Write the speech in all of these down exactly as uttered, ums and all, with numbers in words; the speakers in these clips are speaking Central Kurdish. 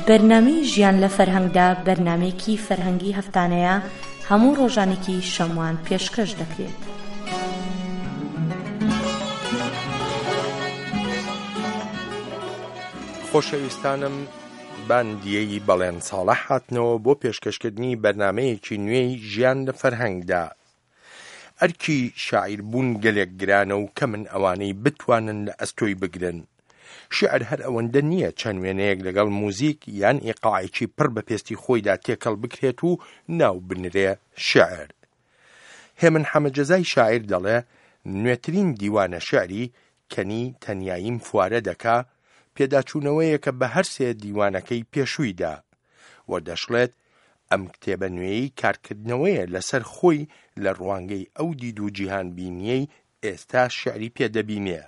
بەرنامەی ژیان لە فەرهەنگدا بەرنامەیەکی فەرهەنگی هەفتانەیە هەموو ڕۆژانێکی شەموان پێشکەش دەکرێت. خۆشەویستانم، باندیەی بەڵێن ساڵح هاتنەوە بۆ پێشکەشکردنی بەرنامەیەکی نوێی ژیان لە فەرهەنگدا. ئەرکی شاعیربوون گەلێک گرانە و کە من ئەوانەی بتوانن لە ئەستۆی بگرن. شعر هەر ئەوەندە نییە چەند وێنەیەک لەگەڵ موزیک یان ئیقاعێکی پڕ بە پێستی خۆیدا تێکەڵ بکرێت و ناو بنرێ شعر. هێمن حەمەجەزای شاعیر دەڵێ نوێترین دیوانە شعری کەنی تەنیاییم فوارە دەکا پێداچوونەوەیەکە بە هەر سێ دیوانەکەی پێشوویدا و دەشڵێت ئەم کتێبە نوێی کارکردنەوەیە لەسەر خۆی لە ڕوانگەی ئەو دید و جیهان بینیەی ئێستا شعری پێدەبینێ.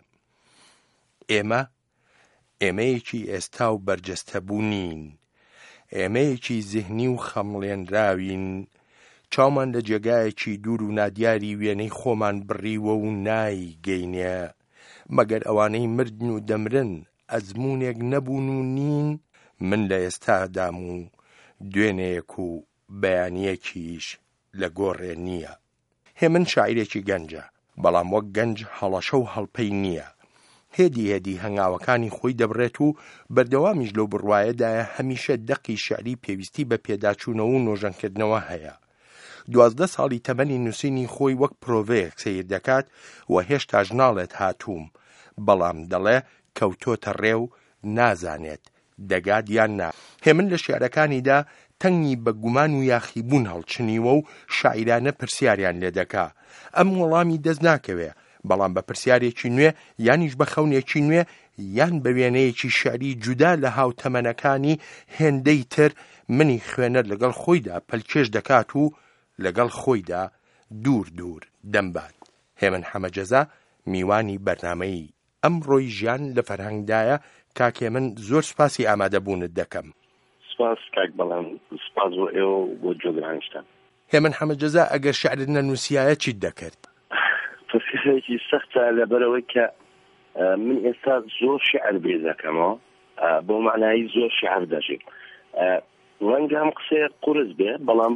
ئێمە ئێمەیەکی ئێستا و بەرجەستەبوونین، ئێمەیەکی زیهنی و خەمڵێنراوین، چاومان لە جێگایەکی دوور و نادیاری وێنەی خۆمان بڕیوە و نایگەینێ، مەگەر ئەوانەی مردن و دەمرن ئەزمونێک نەبوون و نین. من لە ئێستادام و دوێنەیەک و بەیانیەکیش لە گۆڕێ نییە. هێمن شاعیرێکی گەنجە، بەڵام وەک گەنج هەڵەشە و هەڵپەی نییە. هێدی هێدی هەنگاوەکانی خۆی دەبڕێت و بەردەوامیش لەو بڕوایەدایە هەمیشە دەقی شعری پێویستی بە پێداچوونەوە و نۆژەنکردنەوە هەیە. دوازدە ساڵی تەمەنی نووسینی خۆی وەک پرۆڤەیەک سیر دەکات و هێشتا ژناڵێت هاتووم، بەڵام دەڵێ کەوتۆتە ڕێو نازانێت دەگات یان نا. هێمن لە شێعرەکانیدا تەنگی بە گومان و یاخیبوون هەڵچنیوە و شاعیرانە پرسیاریان لێ دەکا. ئەم وەڵامی دەست ناکەوێ، بەڵام بە پرسیارێکی نوێ یانیش بە خەونێکی نوێ یان بە وێنەیەکی شعری جودا لە هاوتەمەنەکانی هێندەی تر منی خوێنەر لەگەڵ خۆیدا پەلکێش دەکات و لەگەڵ خۆیدا دوور دوور دەمبات. هێمن حەمەجەزا میوانی بەرنامەی ئەمڕۆی ژیان لە فەرهەنگدایە. کاکێ من زۆر سپاسی ئامادەبوونت دەکەم. سپاس کاک بەڵام سپاس بۆ ئێوە بۆ جۆگرانشتان. هێمن حەمەجەزا ئەگەر شعرت نەنووسیایە چیت دەکرد؟ پرسیارێکی سەختە لەبەرەوەی کە من ئێستا زۆر شعر بێ دەکەمەوە، بۆ معنایی زۆر شعر دەژێت. ڕەنگە ئەم قسەیە قورس بێ، بەڵام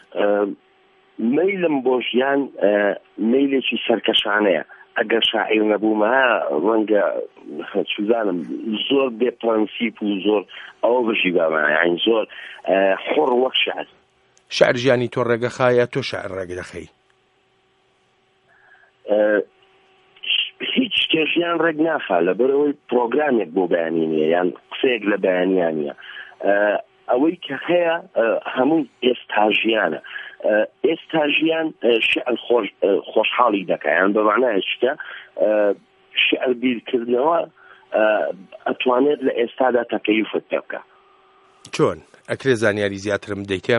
مەیلم بۆ ژیان مەیلێکی سەرکەشانەیە. ئەگەر شاعیر نەبوومە ڕەنگە چوزانم زۆر بێ پرەنسیپ و زۆر ئەوە بژی بامە، یعنی زۆر حڕ وەک شعر. شعر ژیانی تۆ ڕێگەخایە، تۆ شعر ڕێگە دەخەی؟ هیچ شتێژیان ڕێک ناخا لەبەرەوەی پرۆگرامێک بۆ بەیانی نیە یان قسەیەک لە بەیانیان نیە. ئەوەی کە هەیە هەموو ئێستاژیانە. ئێستاژیان شعر خۆشحاڵی دەکەیان بە معنای شتە شعر بیرکردنەوە ئەتوانێت لە ئێستادا تەکەیفت پێ بکە. چۆن؟ ئەکرێ زانیاری زیاترم دەیتێ؟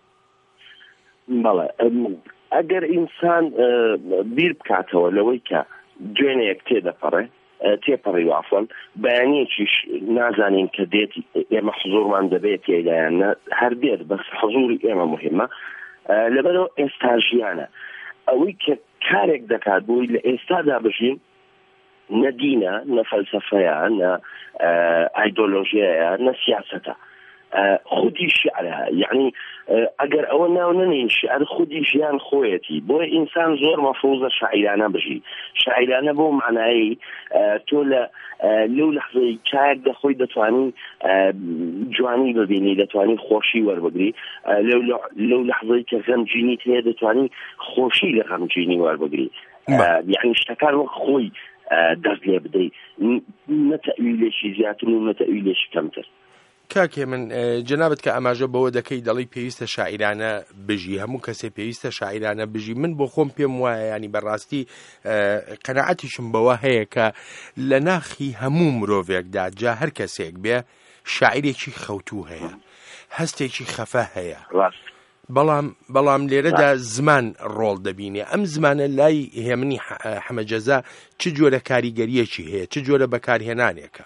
بەڵێ، ئەگەر ئینسان بیر بکاتەوە لەوەی کە دوێنەیەک تێدەپەڕێ تێپەڕی وافڵن بەیانیەکیش نازانین کە دێت ئێمە حزوورمان دەبێت تێدایان هەر دێت، بەس حزووری ئێمە مهمە. لەبەرەوە ئێستاژیانە ئەوەی کە کارێک دەکات بۆی لە ئێستادا بژین، نە دینە، نە فەلسەفەیە، نە ئایدۆلۆژیایە، نە سیاسەتە، خودی شعرە. یعنی ئەگەر ئەوە ناو نەنین شعر خودی ژیان خۆیەتی. بۆیە ئینسان زۆر مەفروزە شاعیرانە بژی. شاعیرانە بۆ معنایی تۆ لە لەو لەحظەی چایەک دەخۆی دەتوانی جوانی ببینی، دەتوانی خۆشی وەربگری. لەو لەحظەی کە غەمگینیت هەیە دەتوانی خۆشی لە غەمگینی وەربگری. یعنی شتەکان وەک خۆی دەست لێ بدەیت، نە تەئویلێکی زیاتر و نە تەئویلێکی کەمتر. کاکێ من جەنابەت کە ئەماژە بەوە دەکەی دەڵی پێویستە شاعیرانە بژی، هەموو کەسێ پێویستە شاعیرانە بژی. من بۆ خۆم پێم وایە ینی بەڕاستی قەناعەتیشم بەوە هەیە کە لە ناخی هەموو مرۆڤێکدا جا هەر کەسێک بێ شاعیرێکی خەوتوو هەیە، هەستێکی خەفە هەیە، بەڵام بەڵام لێرەدا زمان ڕۆڵ دەبینێ. ئەم زمانە لای هێمنی حەمەجەزا چ جۆرە کاریگەریەکی هەیە، چ جۆرە بەکارهێنانێکە؟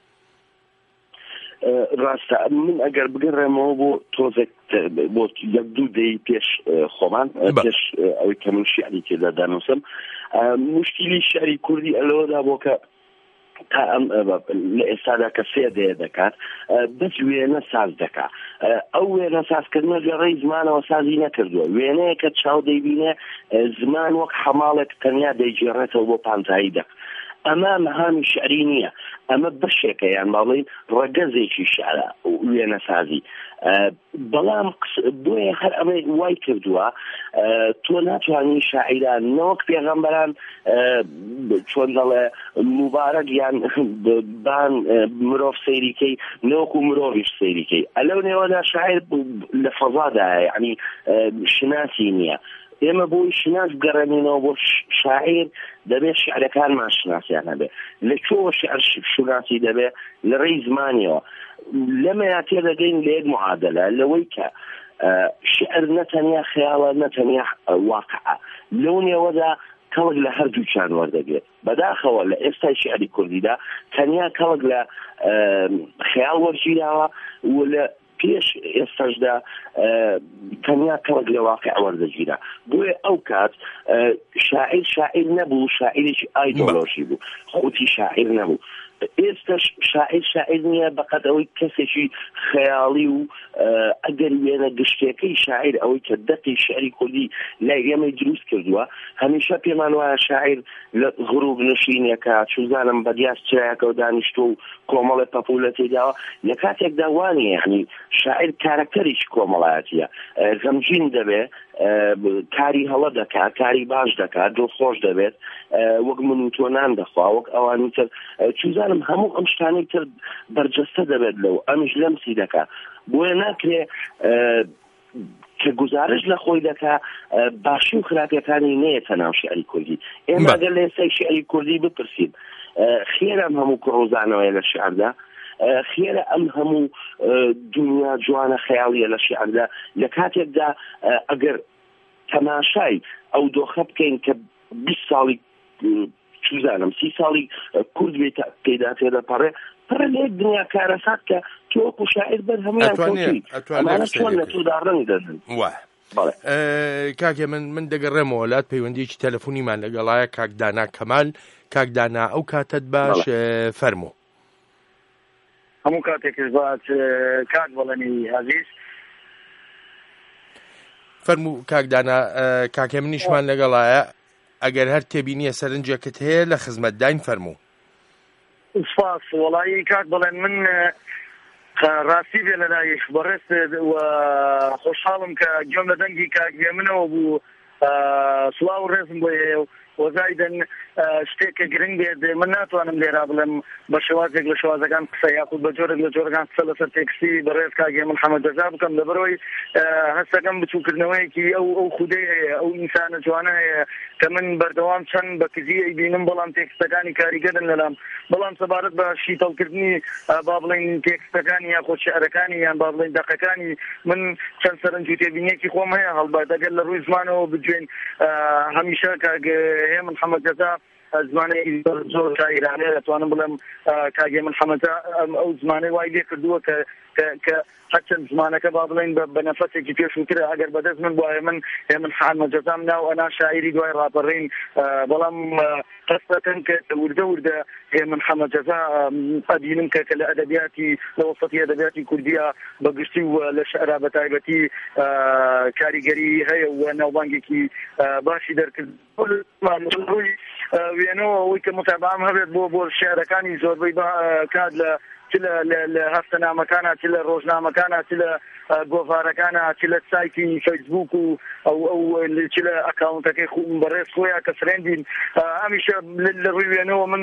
ڕاستە من ئەگەر بگەڕێمەوە بۆ تۆزێک بۆ یەک دوو دەی پێش خۆمان پێش ئەوەی کە من شیعری تێدا دانووسم، مشکلی شعری کوردی ئەلەوەدا بۆ کە تا ئەم لە ئێستادا کە سێ دێ دەکات بەس وێنە ساز دەکات. ئەو وێنە سازکردنە لەڕێی زمانەوە سازی نەکردووە، وێنەیە کە چاو دەیبینێ زمان وەک حەماڵێک تەنیا دەیگێڕێتەوە بۆ پانتایی دەک. ئەمە مەهامی شعری نییە، ئەمە بەشێکە یان باڵێن ڕەگەزێکی شعرە وێنە سازی. بەڵام بۆیە هەر ئەمە وای کردووە تۆ ناتوانانی شاعیران نەوەک پێغەمبەران چۆن دەڵێ مبارەک یان بان مرۆڤ سەیریکەی نەوەکو مرۆڤیش سەیریکەی. ئەلەو نێوەدا شاعیر لە فەزادایە، یعنی شناسی نییە. ئێمە بۆی شناس بگەڕێنینەوە بۆ شاعیر دەبێت شعرەکانمان شناسیان هەبێ. لە چۆ شعر شناسی دەبێت لە ڕێی زمانیەوە. لەمەیە تێدەگەین لە یەک معادلە لەوەی کە شعر نەتەنیا خەیاڵە نەتەنیا واقعە، لەو نێوەدا کەڵک لە هەردووچیان وەردەگرێت. بەداخەوە لە ئێستای شعری کوردیدا تەنیا کەڵک لە خەیاڵ وەرگیراوە و لە پێش ئێستاشدا تەنیا کەڵک لە واقع وەردەگیرا. بۆیە ئەو کات شاعیر شاعیر نەبوو، شاعیرێکی ئایدۆلۆژی بوو، خوتی شاعیر نەبوو. ئێستاش شاعیر شاعیر نییە بەقەت ئەوەی کەسێکی خەیاڵی و ئەگەر وێنە گشتەکەی شاعیر ئەوەی کە دەقی شعری کوردی لای ئێمەی دروست کردووە. هەمیشە پێمان وایە شاعیر لە غروب نشینێکە چوزانم بەدیاس چرایەکە و دانیشتۆ و کۆمەڵی پەپولە تێداوە لە کاتێکدا وانە، یعنی شاعیر کارکتەرێکی کۆمەڵایەتیە، غەمگین دەبێ، کاری هەڵە دەکات، کاری باش دەکات، دڵخۆش دەبێت، وەک من و تۆ نان دەخوا، وەک ئەوانی تر چوزانم هەموو ئەم شتانەی تر بەرجەستە دەبێت لەو ئەمیش لەمسی دەکات. بۆیە ناکرێ کە گزارش لە خۆی دەکات باشی و خراپیەکانی نەیەتە ناو شعری کوردی. ئێمە ئەگەر لە ئێستای شعری کوردی بپرسین خێرا ئەم هەموو کڕۆزانەوەیە لە شعردا، خێرە ئەم هەموو دنیا جوانە خەیاڵیە لە شعردا، لە کاتێکدا ئەگەر تەماشای ئەو دۆخە بکەین کە بیست ساڵی چوزانم سی ساڵی کورد بێت پێدا تێدەپەڕێ پڕە لە یەک دنیا کارەسات کە تۆکو شاعیر بەر هەمویان کەوتی ئەمانە چۆن لە تۆدا ڕەنگ دەدەن. کاکێ من من دەگەڕێمەوە لات پەیوەندیەکی تەلەفۆنیمان لەگەڵایە کاک دانا کەمال. کاک دانا ئەو کاتت باش فەرموو. هەموو کاتێکش باش کاک بەڵێنی عەزیز فەرموو. کاک دانا کاکێ منیشمان لەگەڵایە، ئەگەر هەر تێبینیە سەرنجێکت هەیە لە خزمەتداین فەرموو. سپاس. وەڵایی کاک بڵێن من ڕاستی بێ لەلایەک بەڕێست و خۆشحاڵم کە گوێم لە دەنگی کاکێ منەوە بوو. سڵاو و ڕێزم بۆ هەیە و وەزایدن شتێکە گرنگ بێت. من ناتوانم لێرا بڵێم بە شێوازێک لە شێوازەکان قسە یاخود بە جۆرێک لە جۆرەکان قسە لەسەر تێکستی بەڕێز کاگێ من حەمەد دەزا بکەم لەبەرەوەی هەستەکەم بچووکردنەوەیەکی ئەو ئەو خودەی هەیە، ئەو ئینسانە جوانە هەیە کە من بەردەوام چەند بە کزی ئەیبینم، بەڵام تێکستەکانی کاریگەرن لەلام. بەڵام سەبارەت بە شیتەڵکردنی با بڵێن تێکستەکانی یاخۆ شێعرەکانی یان با بڵێن دەقەکانی من چەند سەرنج و تێبینیەکی خۆم هەیە هەڵبات. ئەگەر لە ڕووی زمانەوە بجوێن هەمیشە کاگێ من حەمەد دەزا زمانەی زۆر شاعیرانەیە دەتوانم بڵێم کاگێ من حەمەدە ئەو زمانەی وای لێ کردووە کە کە هەرچەند زمانەکە با بڵێن بە نەفەسێکی پێشووترە. ئەگەر بەدەست من وایە من من حەمەد دەزام ناو ئەنا شاعیری دوای ڕاپەڕین، بەڵام قەستەکەن کە وردە وردە من حەمەد دەزا ئەبینم کە لە ئەدەبیاتی لە وەسەتی ئەدەبیاتی کوردیە بەگشتی و لە شەعرا بە تایبەتی کاریگەری هەیە و ناوبانگێکی باشی دەرکرد. ڕووی وێنەوە ئەوەی کە متابعام هەبێت بۆ بۆ شێعرەکانی زۆربەی کات لە لە هەفتەنامەکانە، چ لە ڕۆژنامەکانە، چ لە گۆڤارەکانە، چ لە سایتی فەیسبوک و ئەو ئەو چ لە ئەکاونتەکەی بەڕێز خۆیان کە فرێندین. هەمیشە لە ڕووی وێنەوە من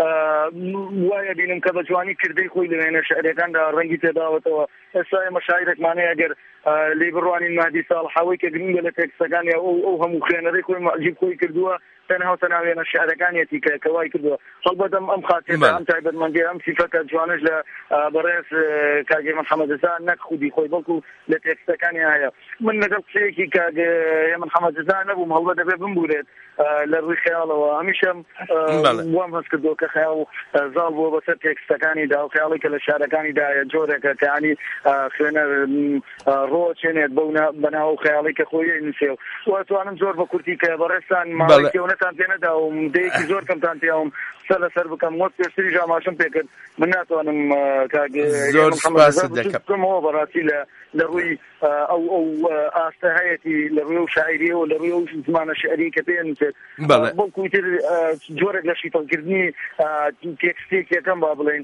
وایە بینم کە بە جوانی کردەی خۆی لە وێنە شێعرەکاندا ڕەنگی تێداوەتەوە. ئێستا ئێمە شاعیرێک مانەیە ئەگەر لێ بڕوانین مادی ساڵحاوەی کە گرنگە لە تێکستەکانی ئەو ئەو هەموو خوێنەرەی خۆی معجیب خۆی کردووە تەنها و تەنها وێنە شێعرەکانیەتی کە کەوای کردووە. هەڵبەت ئەم خاتێتە ئەم تایبەتمەندی ئەم سیفەتە جوانش لە بەڕێز کاگێ من حەمەد دەزا نەک خودی خۆی بەڵکو لە تێکستەکانی هەیە. من لەگەڵ قسەیەکی کاگێ من حەمەد دەزا نەبووم، هەڵبەت دەبێ بمبورێت لە ڕووی خەیاڵەوە. هەمیشەم وام هەست کردووە کە خەیاڵ زاڵ بووە بەسەر تێکستەکانیدا و خەیاڵی کە لە شارەکانیدایە جۆرێکە کە ینی خوێنەر ڕۆچێنێت بەناو خەیاڵی کە خۆی نووسێ و توانم زۆر بە کورتی کە بەڕێستان ماڵێکی ئەوەتان پێ نەداوم، دەیەکی زۆر کەمتان پێوم قسە لەسەر بکەم وەک پێشتری ژاماشم پێکرد من ناتوانم زۆر سپاس دەکەمەوە بەڕاستی لە لە ڕووی ئەو ئەو ئاستە هەیەی لە ڕووی و شاعریەوە لە ڕووی و زمانە شعری کە پێیان بەڵکو تر جۆرێک لە شیفەڵکردنی تێکستێک یەکەم با بڵێن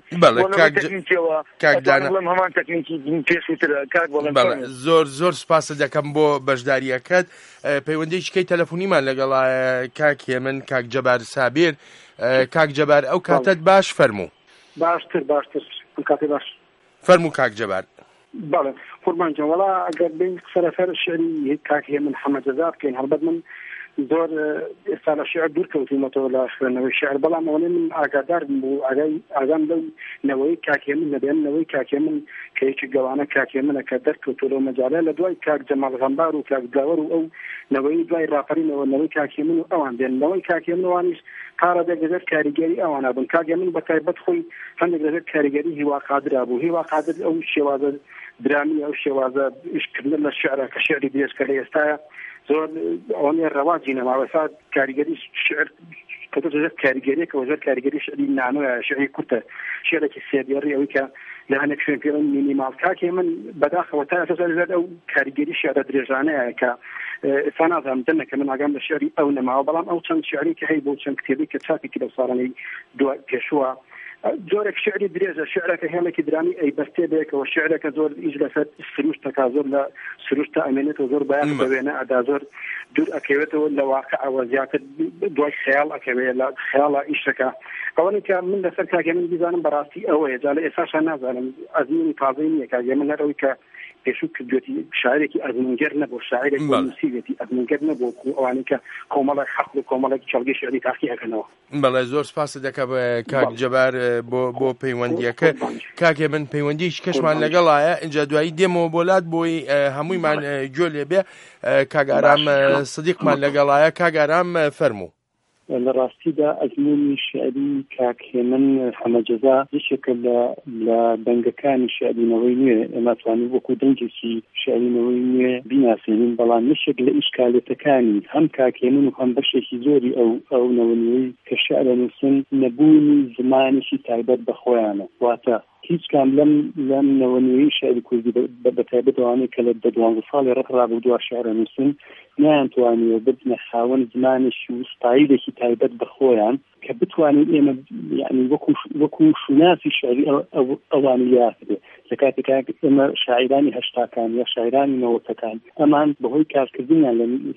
بڵێم هەمان تەکنیکی پێشووترە کاک بڵێن زۆر زۆر سپاسە دەکەم بۆ بەشداریەکەت پەیوەندیش کەی تەلەفۆنیمان لەگەڵ کاک هێمن کاک جەبار سابیر کاک جەبار ئەو کاتت باش فەرموو باشتر باشتر کاتی باش فەرموو کاک جەبار بەڵێ قوربان جان وەڵا ئەگەر بین سەرەفەر شعری کاک هێمن حەمەدەزا بکەین هەڵبەت من زۆر ئێستا لە شعر دوور کەوتومەتەوە لە خوێندنەوەی شعر بەڵام ئەوەنێ من ئاگادار بوو ئاگام لەو نەوەی کاک هێمن لەبێن نەوەی کاک هێمن کە یەکی گەوانە کاک هێمنە کە دەرکەوتووە لەو مەجالە لە دوای کاک جەمال غەمبار و کاک داوەر و ئەو نەوەی دوای ڕاپەرینەوە نەوەی کاک هێمن و ئەوان دێن نەوەی کاک هێمنەوانیش کارە دەگەزێت کاریگەری ئەوانە بن کاک هێمن بە تایبەت خۆی هەندێک دەبێت کاریگەری هیوا قادرا بوو هیوا قادر ئەو شێوازە درامی ئەو شێوازە ئیشکردن لە شعرە کە شعری بێشکە لە ئێستاە زۆر ئەوانێ ڕەواجی نەماوەسا کاریگەری شعر کە تۆ دەبێت کاریگەریەکەوە زۆر کاریگەری شعری نانۆیە شعری کورتە شعرێکی سێبێڕی ئەوەی کە لە هەندێک شوێن پێڵن مینیمال کاک هێمن بەداخەوە تا ئەساس زۆر ئەو کاریگەری شعرە درێژانەیە کە ئێستا نازانم دەنەکە من ئاگام لە شعری ئەو نەماوە بەڵام ئەو چەند شعری کە هەی بۆ چەند کتێبی کە چاپێکی لە ساڵانەی دوای پێشووە زۆرێک شعری درێژە شعرەکە هێڵێکی درانی ئەی بەستێ بێکەوە شعرەکە زۆر ئیش لەسەر سروشتەکە زۆر لە سروشتە ئەمێنێتەوە زۆر باەک بوێنە ئەدا زۆر دوور ئەکەوێتەوە لە واقعەوە زیاتر دوای خەیاڵ ئەکەوێت لە خەیاڵە ئیشەکە ئەوەی کە من لەسەر کاگە من بیزانم بەڕاستی ئەوەیە جا لە ئێستاشان نازانم ئەزمونی تازەی نییە کاگە من هەرەوەی کە پێشوو کردوێتی شاعرێکی ئەزمونگەر نەبوو شاعرێکی نووسیوێتی ئەزمونگەر نەبوو ئەوانەی کە کۆمەڵێک حەقل و کۆمەڵێکی چەڵگەی شعری تاقی ئەکەنەوە بەڵێ زۆر سپاس دەکەم کاک جەبار بۆ بۆ پەیوەندیەکە کاکێ من پەیوەندیش کەشمان لەگەڵایە اینجا دوایی دێمەوە بۆلات بۆی هەموویمان گوێ لێبێ کاگارام سدیقمان لەگەڵایە کاگارام فەرموو لە ڕاستیدا ئەزمونی شعری کاک هێمن حەمەجەزا یەکێکە لە دەنگەکانی شعرینەوەی نوێ ئێمە توانین وەکو دەنگێکی شعرینەوەی نوێ بیناسێنین بەڵام یەکێک لە ئیشکالێتەکانی هەم کاک هێمن و هەم بەشێکی زۆری ئەو ئەو نەوەنوەی کە شعرە نووسن نەبوونی زمانێکی تایبەت بەخۆیانە واتە هیچ کام لەم لەم نەوەنوێی شعری کوردی بەتایبەتەوانەی کە لە دوانزە ساڵی ڕقڕابوو دوا شعرە نووسن نەیانتوانیوە ببنە خاوەن زمانێکی وستایلێکی تایبەت بەخۆیان کە بتوانین ئێمە یعنی وەکو وەکو شوناسی شعری ئەوانی یاکرێ لە کاتێکا ئێمە شاعرانی هەشتاکان یا شاعرانی نەوەتەکان ئەمان بەهۆی کارکردنیان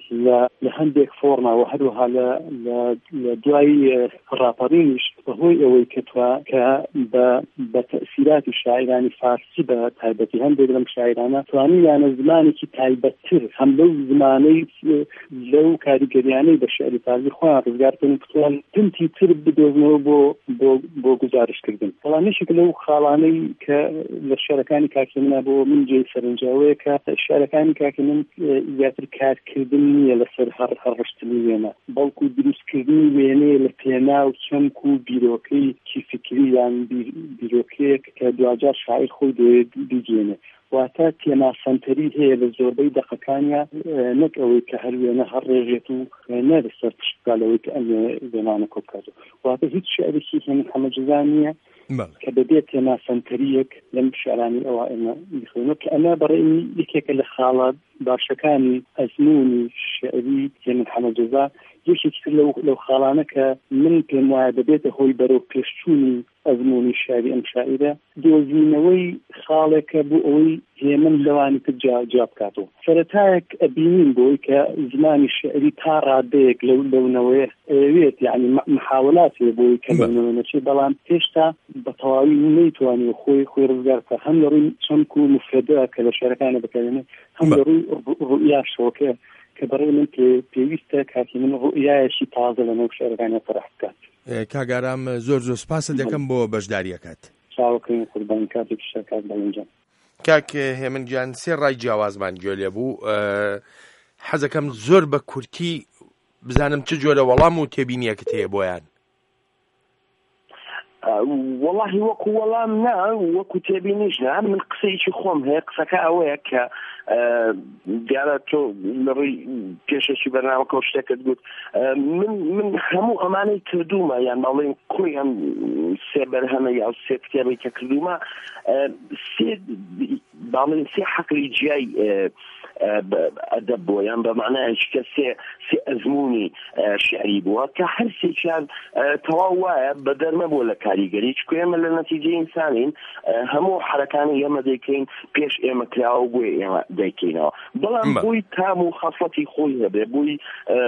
لە هەندێک فۆرماوە هەروەها لە دوای ڕاپەڕینیش بەهۆی ئەوەی کە بە تەسیراتی شاعرانی فارسی بە تایبەتی هەندێک لەم شاعرانە توانیانە زمانێکی تایبەتتر هەم لەو زمانەی لەو کاریگەریانەی بە شعری فارسی خۆیان ڕزگارکردن بتوان تنتی تر بدۆزنەوە بۆ بۆ گزارشکردن بەڵام یەکێک لەو خاڵانەی کە لە شعرەکانی کاکی منە بۆ من جێی سەرنجاوەیە کە شعرەکانی کاکی من زیاتر کارکردن نییە لەسەر هەر هەڕشتنی وێنە بەڵکو دروستکردنی وێنەیە لە پێناو چەمک و بیرۆکەی کی فکری یان بیرۆکەیەک کە دوجار شاعر خۆی دەوێت بیگێنێ واتە تێماسەنتەری هەیە لە زۆربەی دەقەکانیە نەک ئەوەی کە هەر وێنە هەر ڕێژێت و نە لەسەر پشتکالەوەی کە ئەم وێنانە کۆبکات واتە هیچ شعرێکی هێمن حەمەجەزا نییە کە بەبێت تێماسەنتەریەک لەم شعرانی ئەوە ئێمە بخوێنەوە کە ئەمە بەڕێی یەکێکە لە خاڵە باشەکانی ئەزموونی شعری هێمن حەمەجەزا یەکێکتر لەو خاڵانە کە من پێم وایە دەبێتە هۆی بەرەو پێشچوونی ئەزموونی شعری ئەم شاعرە دۆزینەوەی خاڵێکە بۆ ئەوەی هێمن لەوانی تر جا بکاتەوە سەرەتایەک ئەبینین بۆی کە زمانی شعری تا ڕادەیەک لەو لەونەوەیە ئەوێت یعنی محاولاتێ بۆی کە لەونەوە نەچێت بەڵام هێشتا بە تەواوی نەیتوانێ خۆی خۆی ڕزگار بکات هەم لە ڕووی چەمک و مفردە کە لە شعرەکانە بەکارێنێ هەم لە ڕووی ڕوئیاشەوە کە بەڕێ من پێویستە کاتی من ڕوئیایەکی تازە لە نەو شعرەکانە فەرح بکات کاگارام زۆر زۆر سپاسە دەکەم بۆ بەشداریەکەت چاوەکەین قوربانی کاتێک شەکات بەڵێنجان کاک هێمن گیان سێ ڕای جیاوازمان گوێ لێ بوو حەزەکەم زۆر بە کورتی بزانم چ جۆرە وەڵام و تێبینیەکت هەیە بۆیان وەڵاهی وەکو وەڵام نا وەکو تێبینیش نا من قسەیەکی خۆم هەیە قسەکە ئەوەیە کە دیارە تۆ لەڕووی پێشەکی بەرنامەکە شتێکت گوت من من هەموو ئەمانەی کردومە یان باڵێن کوڕی ئەم سێ بەرهەمە یا سێ کتێبەی کە کردومە سێ باڵێن سێ حەقلی جیای ئەدەب بووە یان بەمعنای کە سێ سێ ئەزمموی شعری بووە کە هەر سێکیان تەواو وایە بە دەرمە بووە لە کاریگەری چکە ئێمە لە نەتیجەی ئینسانین هەموو حرەکانی ئێمە دەیکەین پێش ئێمە کراوە بۆی ئێمە دەیکەینەوە بەڵام بووی تام و خەفەتی خۆی هەبێ بووی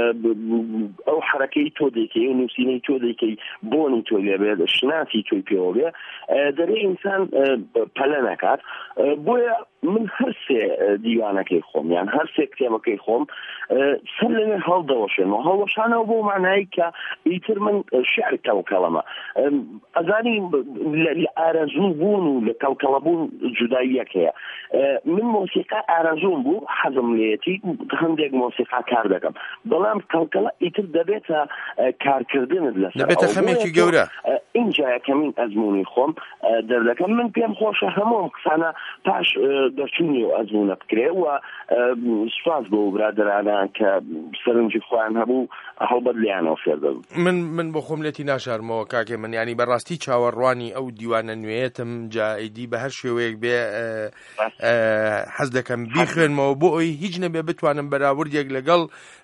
ئەو حرەکەی تۆ دەیکەی و نووسینەی تۆ دەیکەی بۆنی تۆ لێبێت شناسی تۆی پێوە بێ دەرێ ئینسان پەلە نەکات بۆیە من هەر سێ دیوانەکەی خۆم یان هەر سێ کتێبەکەی خۆم سەر لەوێ هەڵدەوەشێنەوە هەڵوەشانەوە بۆ مانایی کە ئیتر من شعر کەڵکەڵەمە ئەزانی لە ئارەزوو بوون و لە کەڵکەڵەبوون جوداییەک هەیە من مۆسیقا ئارەزوم بوو حەزم لێتی هەندێک مۆسیقا کار دەکەم بەڵام کەڵکەڵە ئیتر دەبێتە کارکردنت لەسەر دەبێتە خەمێکی گەورە اینجایە کە من ئەزمموی خۆم دەردەکەم من پێم خۆشە هەموو قسانە پاش دەچوونی و ئەزمونە بکرێ و سوپاس بۆ برادرانان کە سەرنجی خۆیان هەبوو هەڵبەت لیانەوە فێر دەبوو من من بۆ خۆم لێتی ناشارمەوە کاکێ من ینی بەڕاستی چاوەڕوانی ئەو دیوانە نوێیەتم جائیدی بە هەر شێوەیەک بێ حەز دەکەم بیخوێنمەوە بۆ ئەوی هیچ نەبێ بتوانم بەراوردێک لەگەڵ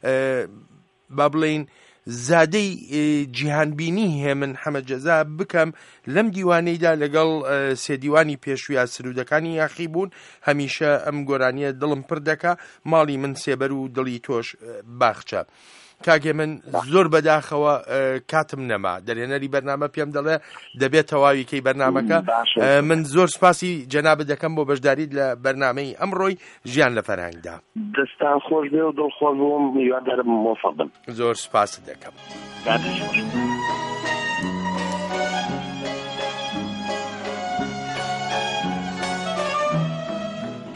با بڵێین زادەی جیهانبینی هەیە من حەمەد جەزا بکەم لەم دیوانەیدا لەگەڵ سێ دیوانی پێشووی سرودەکانی یاخی بوون هەمیشە ئەم گۆرانیە دڵم پڕ دەکا ماڵی من سێبەر و دڵی تۆش باخچە کاگێ من زۆر بەداخەوە کاتم نەما دەرێنەری بەرنامە پێم دەڵێ دەبێت تەواویکەی بەرنامەکە من زۆر سپاسی جەنابەت دەکەم بۆ بەشداریت لە بەرنامەی ئەمڕۆی ژیان لە فەرهەنگدا دەستان خۆش بێ و دڵخۆش بووم هیوادارم مۆفەق بم زۆر سپاست دەکەم.